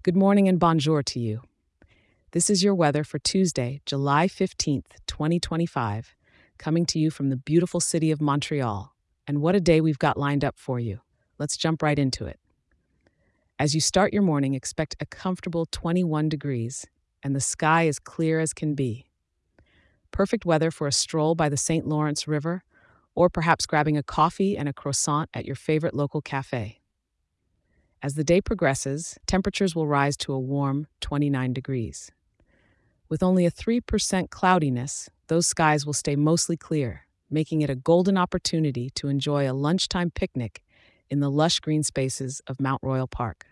Good morning and bonjour to you. This is your weather for Tuesday, July 15th, 2025, coming to you from the beautiful city of Montreal. And what a day we've got lined up for you. Let's jump right into it. As you start your morning, expect a comfortable 21 degrees, and the sky is clear as can be. Perfect weather for a stroll by the St. Lawrence River, or perhaps grabbing a coffee and a croissant at your favorite local cafe. As the day progresses, temperatures will rise to a warm 29 degrees. With only a 3% cloudiness, those skies will stay mostly clear, making it a golden opportunity to enjoy a lunchtime picnic in the lush green spaces of Mount Royal Park.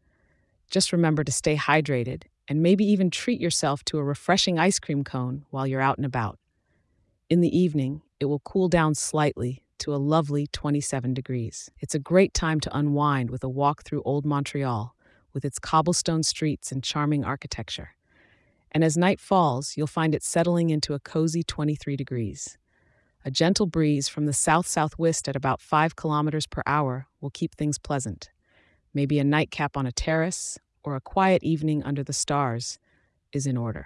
Just remember to stay hydrated and maybe even treat yourself to a refreshing ice cream cone while you're out and about. In the evening, it will cool down slightly to a lovely 27 degrees. It's a great time to unwind with a walk through Old Montreal with its cobblestone streets and charming architecture. And as night falls, you'll find it settling into a cozy 23 degrees. A gentle breeze from the south-southwest at about 5 kilometers per hour will keep things pleasant. Maybe a nightcap on a terrace or a quiet evening under the stars is in order.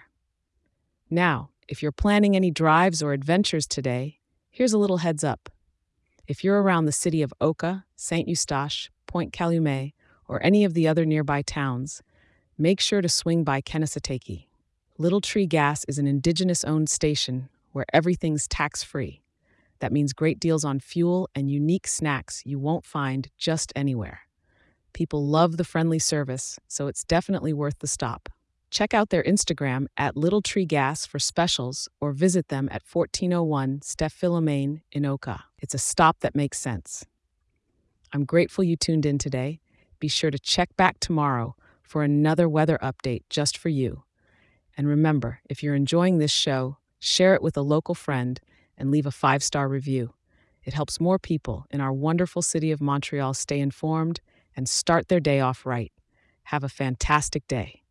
Now, if you're planning any drives or adventures today, here's a little heads up. If you're around the city of Oka, Saint Eustache, Point Calumet, or any of the other nearby towns, make sure to swing by Kanesatake. Little Tree Gas is an indigenous-owned station where everything's tax-free. That means great deals on fuel and unique snacks you won't find just anywhere. People love the friendly service, so it's definitely worth the stop. Check out their Instagram at Little Tree Gas for specials or visit them at 1401 Steph Philomene in Oka. It's a stop that makes sense. I'm grateful you tuned in today. Be sure to check back tomorrow for another weather update just for you. And remember, if you're enjoying this show, share it with a local friend and leave a 5-star review. It helps more people in our wonderful city of Montreal stay informed and start their day off right. Have a fantastic day.